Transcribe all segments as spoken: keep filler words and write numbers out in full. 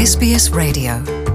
S B S Radio.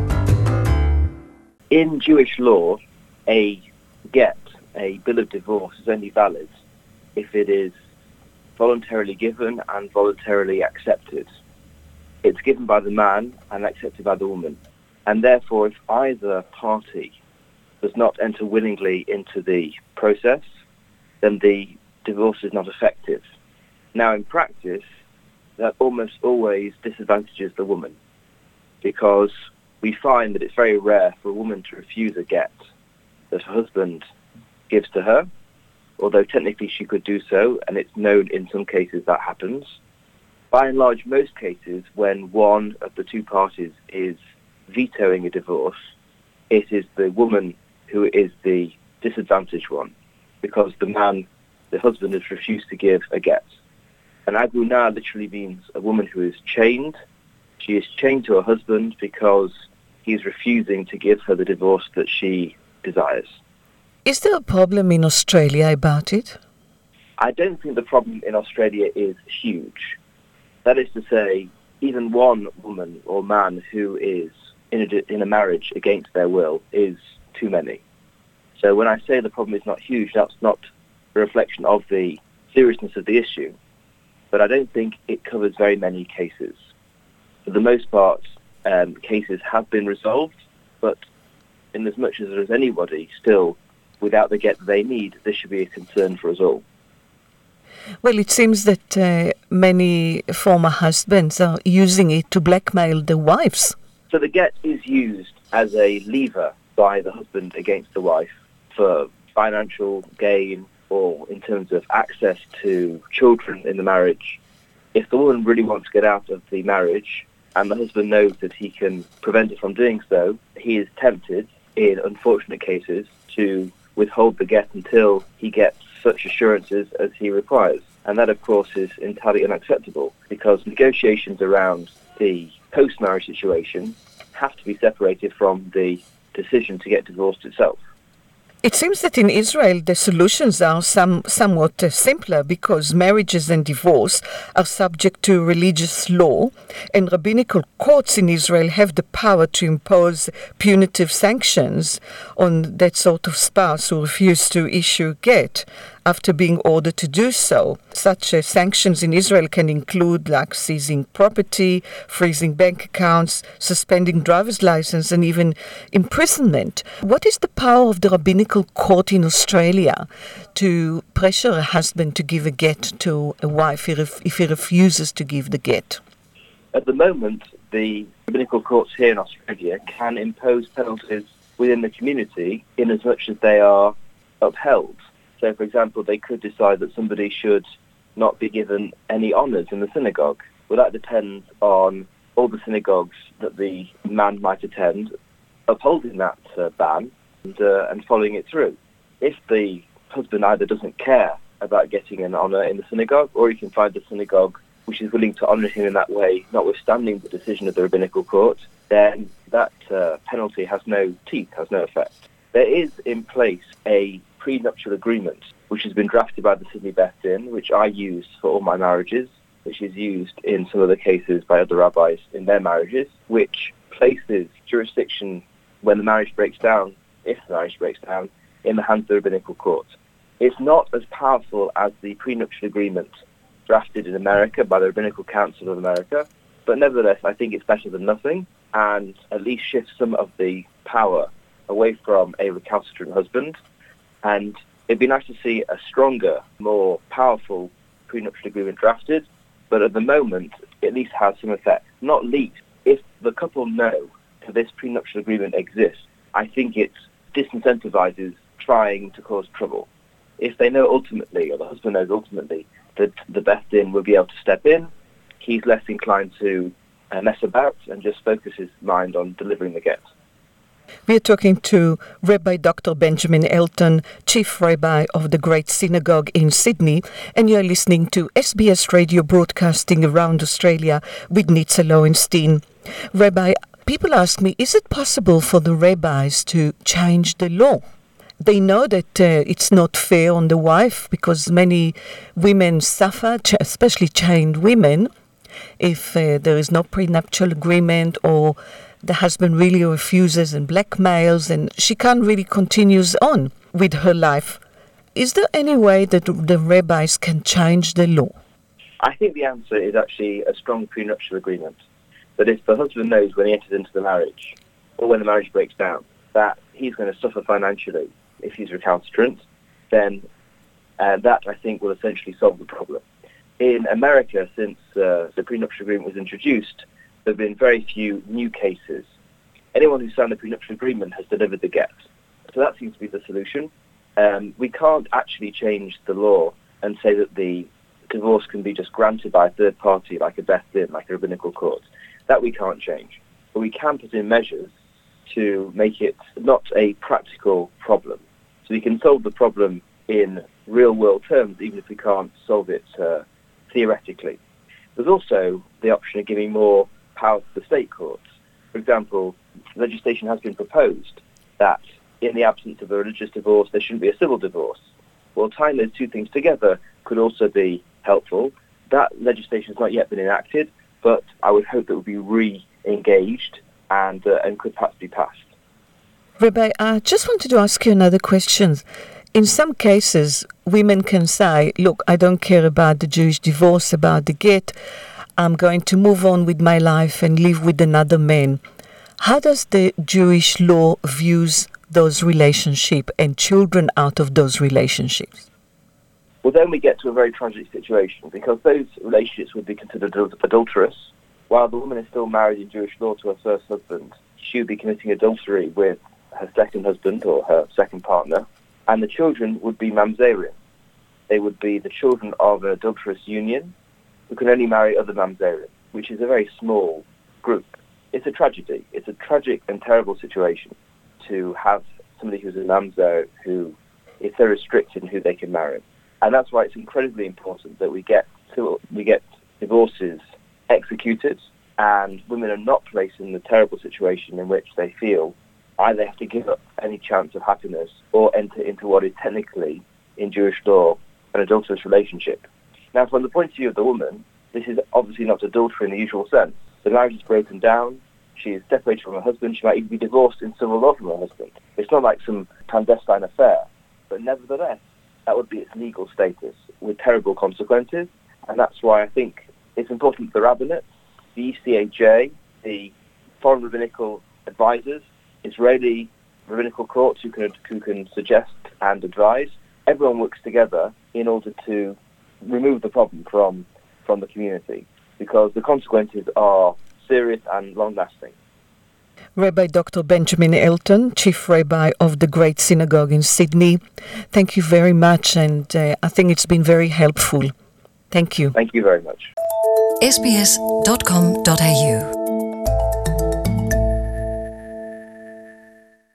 In Jewish law, a get, a bill of divorce, is only valid if it is voluntarily given and voluntarily accepted. It's given by the man and accepted by the woman. And therefore, if either party does not enter willingly into the process, then the divorce is not effective. Now, in practice, that almost always disadvantages the woman, because we find that it's very rare for a woman to refuse a get that her husband gives to her, although technically she could do so, and it's known in some cases that happens. By and large, most cases, when one of the two parties is vetoing a divorce, it is the woman who is the disadvantaged one, because the man, the husband, has refused to give a get. And aguna literally means a woman who is chained. She is chained to her husband because he is refusing to give her the divorce that she desires. Is there a problem in Australia about it? I don't think the problem in Australia is huge. That is to say, even one woman or man who is in a, in a marriage against their will is too many. So when I say the problem is not huge, that's not a reflection of the seriousness of the issue. But I don't think it covers very many cases. For the most part, um, cases have been resolved, but in as much as there is anybody still without the get that they need, this should be a concern for us all. Well, it seems that uh, many former husbands are using it to blackmail their wives. So the get is used as a lever by the husband against the wife for financial gain, or in terms of access to children in the marriage. If the woman really wants to get out of the marriage and the husband knows that he can prevent it from doing so, he is tempted, in unfortunate cases, to withhold the get until he gets such assurances as he requires. And that, of course, is entirely unacceptable, because negotiations around the post-marriage situation have to be separated from the decision to get divorced itself. It seems that in Israel the solutions are some, somewhat uh, simpler, because marriages and divorce are subject to religious law, and rabbinical courts in Israel have the power to impose punitive sanctions on that sort of spouse who refuses to issue a get after being ordered to do so. Such uh, sanctions in Israel can include like seizing property, freezing bank accounts, suspending driver's license, and even imprisonment. What is the power of the rabbinical court in Australia to pressure a husband to give a get to a wife if he refuses to give the get? At the moment, the rabbinical courts here in Australia can impose penalties within the community in as much as they are upheld. So, for example, they could decide that somebody should not be given any honours in the synagogue. Well, that depends on all the synagogues that the man might attend upholding that uh, ban and, uh, and following it through. If the husband either doesn't care about getting an honour in the synagogue, or he can find a synagogue which is willing to honour him in that way, notwithstanding the decision of the rabbinical court, then that uh, penalty has no teeth, has no effect. There is in place a prenuptial agreement which has been drafted by the Sydney Beth Din, which I use for all my marriages, which is used in some other cases by other rabbis in their marriages, which places jurisdiction when the marriage breaks down, if the marriage breaks down, in the hands of the rabbinical court. It's not as powerful as the prenuptial agreement drafted in America by the Rabbinical Council of America, but nevertheless I think it's better than nothing, and at least shifts some of the power away from a recalcitrant husband. And it'd be nice to see a stronger, more powerful prenuptial agreement drafted, but at the moment it at least has some effect. Not least, if the couple know that this prenuptial agreement exists, I think it disincentivizes trying to cause trouble. If they know ultimately, or the husband knows ultimately, that the Beth Din will be able to step in, he's less inclined to uh, mess about and just focus his mind on delivering the get. We are talking to Rabbi Doctor Benjamin Elton, Chief Rabbi of the Great Synagogue in Sydney, and you're listening to S B S Radio broadcasting around Australia with Nitza Lowenstein. Rabbi, people ask me, is it possible for the rabbis to change the law? They know that uh, it's not fair on the wife because many women suffer, ch- especially chained women, if uh, there is no prenuptial agreement or the husband really refuses and blackmails and she can't really continue on with her life. Is there any way that the rabbis can change the law? I think the answer is actually a strong prenuptial agreement. That if the husband knows when he enters into the marriage, or when the marriage breaks down, that he's going to suffer financially if he's recalcitrant, then uh, that, I think, will essentially solve the problem. In America, since uh, the prenuptial agreement was introduced, there have been very few new cases. Anyone who signed the prenuptial agreement has delivered the get. So that seems to be the solution. Um, we can't actually change the law and say that the divorce can be just granted by a third party, like a Beth Din, like a rabbinical court. That we can't change. But we can put in measures to make it not a practical problem. So we can solve the problem in real-world terms, even if we can't solve it uh, theoretically. There's also the option of giving more power to the state courts. For example, legislation has been proposed that in the absence of a religious divorce, there shouldn't be a civil divorce. Well, tying those two things together could also be helpful. That legislation has not yet been enacted, but I would hope that it would be re-engaged and, uh, and could perhaps be passed. Rabbi, I just wanted to ask you another question. In some cases, women can say, look, I don't care about the Jewish divorce, about the get. I'm going to move on with my life and live with another man. How does the Jewish law views those relationships and children out of those relationships? Well, then we get to a very tragic situation because those relationships would be considered adulterous. While the woman is still married in Jewish law to her first husband, she would be committing adultery with her second husband or her second partner, and the children would be mamzerim. They would be the children of an adulterous union who can only marry other mamzerim, which is a very small group. It's a tragedy. It's a tragic and terrible situation to have somebody who's a mamzer who is so restricted in who they can marry. And that's why it's incredibly important that we get to, we get divorces executed and women are not placed in the terrible situation in which they feel either have to give up any chance of happiness or enter into what is technically, in Jewish law, an adulterous relationship. Now, from the point of view of the woman, this is obviously not adultery in the usual sense. The marriage is broken down. She is separated from her husband. She might even be divorced in civil law from her husband. It's not like some clandestine affair. But nevertheless, that would be its legal status with terrible consequences. And that's why I think it's important for the rabbinate, the E C A J, the foreign rabbinical advisors, Israeli rabbinical courts who can, who can suggest and advise. Everyone works together in order to remove the problem from, from the community because the consequences are serious and long-lasting. Rabbi Doctor Benjamin Elton, Chief Rabbi of the Great Synagogue in Sydney, thank you very much, and uh, I think it's been very helpful. Thank you. Thank you very much. S B S dot com dot A U